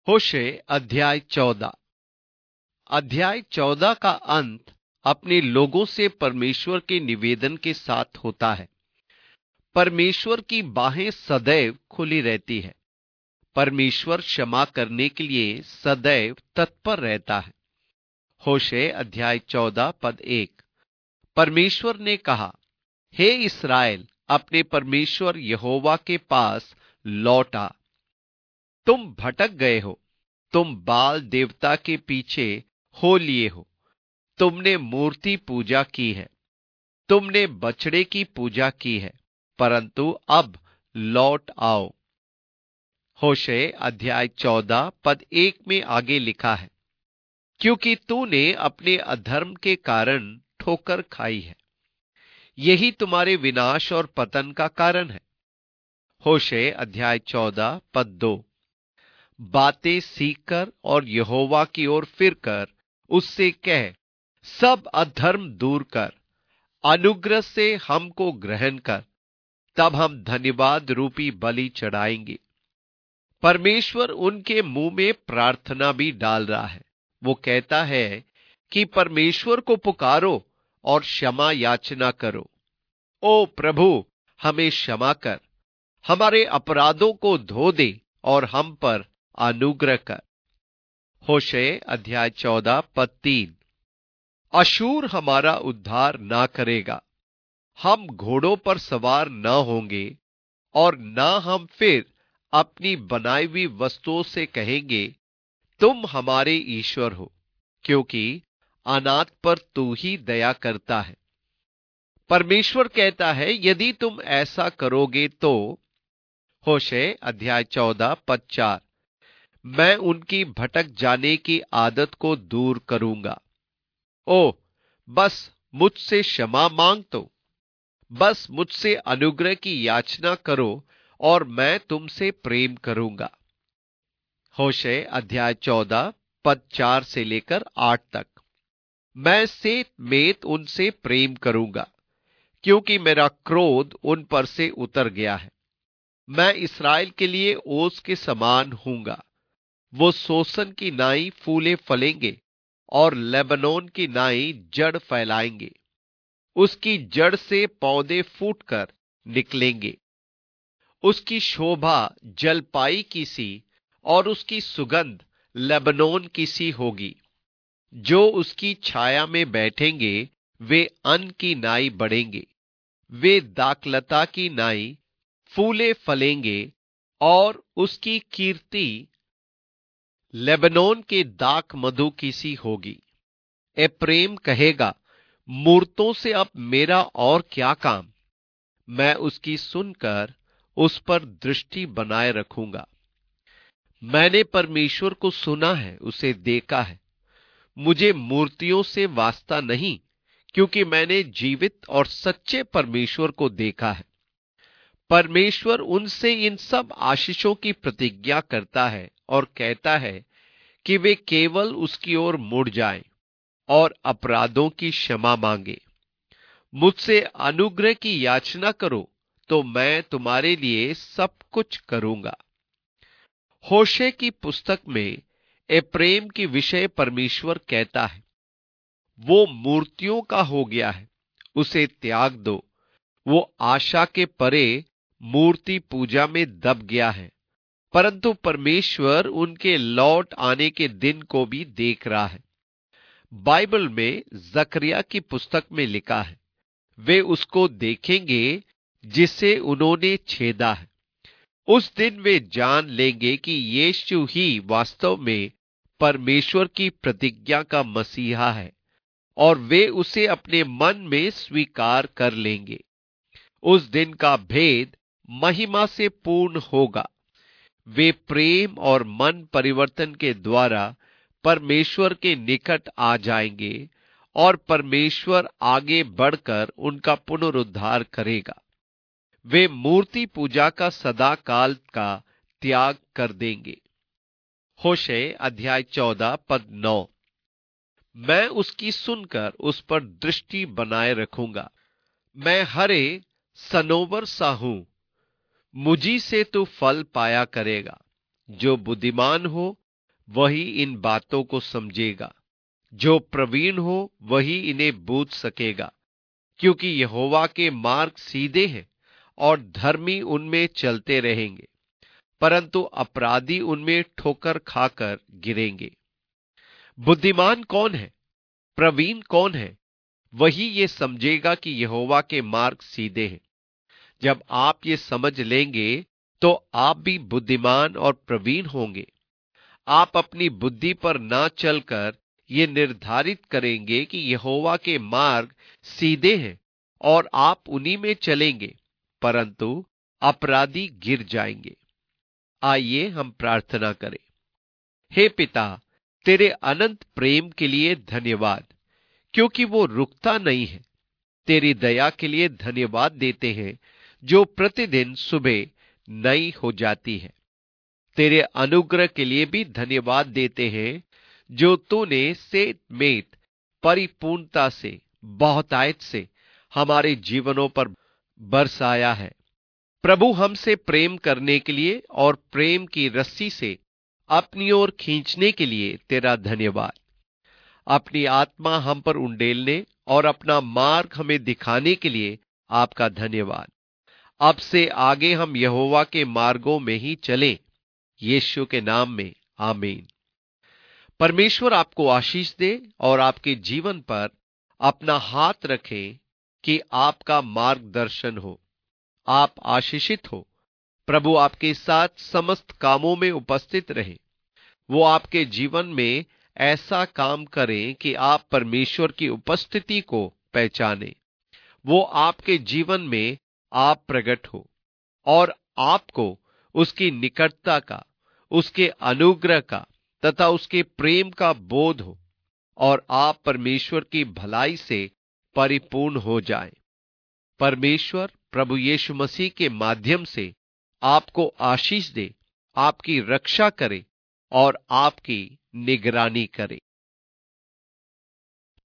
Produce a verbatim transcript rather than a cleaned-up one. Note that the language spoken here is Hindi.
होशे अध्याय चौदह। अध्याय चौदह का अंत अपने लोगों से परमेश्वर के निवेदन के साथ होता है। परमेश्वर की बाहें सदैव खुली रहती है। परमेश्वर क्षमा करने के लिए सदैव तत्पर रहता है। होशे अध्याय चौदह पद एक। परमेश्वर ने कहा, हे इस्राएल, अपने परमेश्वर यहोवा के पास लौट आ। तुम भटक गए हो, तुम बाल देवता के पीछे हो लिए हो। तुमने मूर्ति पूजा की है, तुमने बछड़े की पूजा की है, परंतु अब लौट आओ। होशे अध्याय चौदह पद एक में आगे लिखा है, क्योंकि तूने अपने अधर्म के कारण ठोकर खाई है, यही तुम्हारे विनाश और पतन का कारण है। होशे अध्याय चौदह पद दो। बातें सीखकर और यहोवा की ओर फिरकर उससे कह, सब अधर्म दूर कर, अनुग्रह से हमको ग्रहण कर, तब हम धन्यवाद रूपी बलि चढ़ाएंगे। परमेश्वर उनके मुंह में प्रार्थना भी डाल रहा है। वो कहता है कि परमेश्वर को पुकारो और क्षमा याचना करो। ओ प्रभु, हमें क्षमा कर, हमारे अपराधों को धो दे और हम पर अनुग्रह कर। होशे अध्याय चौदह पद तीन। अशूर हमारा उद्धार ना करेगा, हम घोड़ों पर सवार न होंगे और ना हम फिर अपनी बनाई हुई वस्तुओं से कहेंगे, तुम हमारे ईश्वर हो, क्योंकि अनाथ पर तू ही दया करता है। परमेश्वर कहता है, यदि तुम ऐसा करोगे तो। होशे अध्याय चौदह पद चार। मैं उनकी भटक जाने की आदत को दूर करूंगा। ओ, बस मुझसे क्षमा मांग तो, बस मुझसे अनुग्रह की याचना करो और मैं तुमसे प्रेम करूंगा। होशे अध्याय चौदह पद चार से लेकर आठ तक। मैं से मेत उनसे प्रेम करूंगा, क्योंकि मेरा क्रोध उन पर से उतर गया है। मैं इस्राएल के लिए ओस के समान हूंगा। वो सोसन की नाई फूले फलेंगे और लेबनोन की नाई जड़ फैलाएंगे। उसकी जड़ से पौधे फूटकर निकलेंगे। उसकी शोभा जलपाई की सी और उसकी सुगंध लेबनोन की सी होगी। जो उसकी छाया में बैठेंगे वे अन्न की नाई बढ़ेंगे। वे दाखलता की नाई फूले फलेंगे और उसकी कीर्ति लेबनोन के दाख मधु की सी होगी। एप्रेम कहेगा, मूर्तों से अब मेरा और क्या काम। मैं उसकी सुनकर उस पर दृष्टि बनाए रखूंगा। मैंने परमेश्वर को सुना है, उसे देखा है। मुझे मूर्तियों से वास्ता नहीं, क्योंकि मैंने जीवित और सच्चे परमेश्वर को देखा है। परमेश्वर उनसे इन सब आशीषों की प्रतिज्ञा करता है और कहता है कि वे केवल उसकी ओर मुड़ जाएं और अपराधों की क्षमा मांगे। मुझसे अनुग्रह की याचना करो तो मैं तुम्हारे लिए सब कुछ करूंगा। होशे की पुस्तक में एप्रेम की विषय परमेश्वर कहता है, वो मूर्तियों का हो गया है, उसे त्याग दो। वो आशा के परे मूर्ति पूजा में दब गया है, परंतु परमेश्वर उनके लौट आने के दिन को भी देख रहा है। बाइबल में जकरिया की पुस्तक में लिखा है, वे उसको देखेंगे जिसे उन्होंने छेदा है। उस दिन वे जान लेंगे कि यीशु ही वास्तव में परमेश्वर की प्रतिज्ञा का मसीहा है और वे उसे अपने मन में स्वीकार कर लेंगे। उस दिन का भेद महिमा से पूर्ण होगा। वे प्रेम और मन परिवर्तन के द्वारा परमेश्वर के निकट आ जाएंगे और परमेश्वर आगे बढ़कर उनका पुनरुद्धार करेगा। वे मूर्ति पूजा का सदा काल का त्याग कर देंगे। होशे अध्याय चौदह पद नौ। मैं उसकी सुनकर उस पर दृष्टि बनाए रखूंगा। मैं हरे सनोवर सा हूं, मुझी से तू फल पाया करेगा। जो बुद्धिमान हो वही इन बातों को समझेगा। जो प्रवीण हो वही इन्हें बूझ सकेगा, क्योंकि यहोवा के मार्ग सीधे हैं और धर्मी उनमें चलते रहेंगे, परंतु अपराधी उनमें ठोकर खाकर गिरेंगे। बुद्धिमान कौन है, प्रवीण कौन है? वही ये समझेगा कि यहोवा के मार्ग सीधे हैं। जब आप ये समझ लेंगे तो आप भी बुद्धिमान और प्रवीण होंगे। आप अपनी बुद्धि पर ना चलकर ये निर्धारित करेंगे कि यहोवा के मार्ग सीधे हैं और आप उन्हीं में चलेंगे, परंतु अपराधी गिर जाएंगे। आइए हम प्रार्थना करें। हे पिता, तेरे अनंत प्रेम के लिए धन्यवाद, क्योंकि वो रुकता नहीं है। तेरी दया के लिए धन्यवाद देते हैं जो प्रतिदिन सुबह नई हो जाती है। तेरे अनुग्रह के लिए भी धन्यवाद देते हैं जो तूने सेत मेत परिपूर्णता से, बहुतायत से हमारे जीवनों पर बरसाया है। प्रभु, हमसे प्रेम करने के लिए और प्रेम की रस्सी से अपनी ओर खींचने के लिए तेरा धन्यवाद। अपनी आत्मा हम पर उंडेलने और अपना मार्ग हमें दिखाने के लिए आपका धन्यवाद। अब से आगे हम यहोवा के मार्गों में ही चलें। यीशु के नाम में आमीन। परमेश्वर आपको आशीष दे और आपके जीवन पर अपना हाथ रखे कि आपका मार्गदर्शन हो। आप आशीषित हो। प्रभु आपके साथ समस्त कामों में उपस्थित रहे। वो आपके जीवन में ऐसा काम करें कि आप परमेश्वर की उपस्थिति को पहचानें। वो आपके जीवन में आप प्रकट हो और आपको उसकी निकटता का, उसके अनुग्रह का तथा उसके प्रेम का बोध हो और आप परमेश्वर की भलाई से परिपूर्ण हो जाएं। परमेश्वर प्रभु यीशु मसीह के माध्यम से आपको आशीष दे, आपकी रक्षा करे और आपकी निगरानी करे।